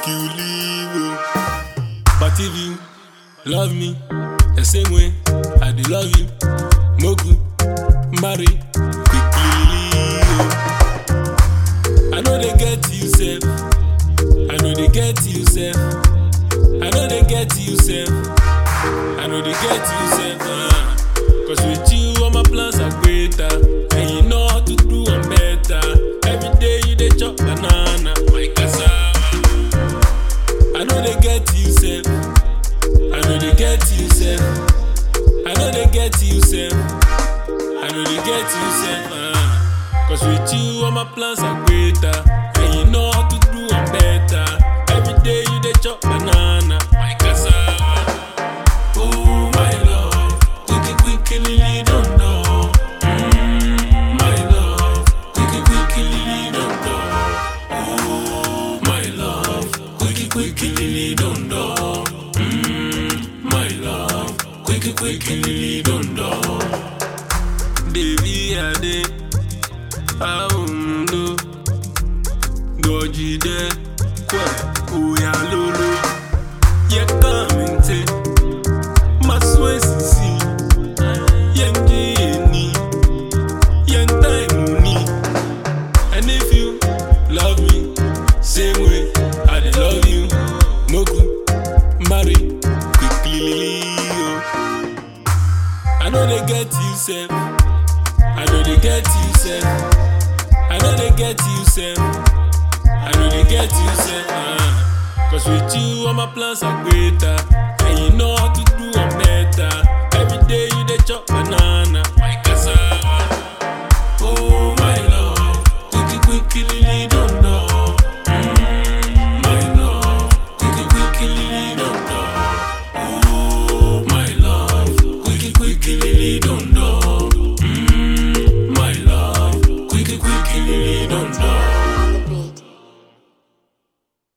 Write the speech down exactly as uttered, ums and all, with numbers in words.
you leave. Oh. But if you love me the same way I do love you, Moku, marry, quickly leave. Oh. I know they get you, self. I know they get you, self. I know they get you, self. I know they get you, self. Uh. Cause with you, all my plans are greater. And you know how to do them better. Every day you dey chop banana, my cassava. I know they get you, self. I know they get you, self. I know they get you, self. I know they get you, self. Uh. Cause with you, all my plans are greater. And you know how to do them better. Every day you dey chop banana, my cassava. Oh my love, quickly, quickly, don't know. Mm, my love, quickly, quickly, don't know. Oh my love, quickly, quickly, don't know. Mm, my love, quickly, quickly, don't know. Baby, I did. I won't do. Goji de, kwa, uya lulu. Yeah, come and take my sweat, see. Yenji ni, yentai muni. And if you love me, same way I dey love you, Moku, marry, quickly. Oh. I know they get you, self. I know they get you, self. I know they get you, self. I know they get you, self. Uh. Cause with you, all my plans are greater. And you know how to do them better. Every day you dey chop banana, my cassava. Oh my love, quickly, quickly, don't know. Mm, my love, quickly, quickly, don't know. Oh my love, quickly, quickly, don't know.